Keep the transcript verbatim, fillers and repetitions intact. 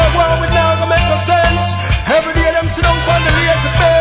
go on with now, gonna make no sense. Every day them sit down for the lazy bed.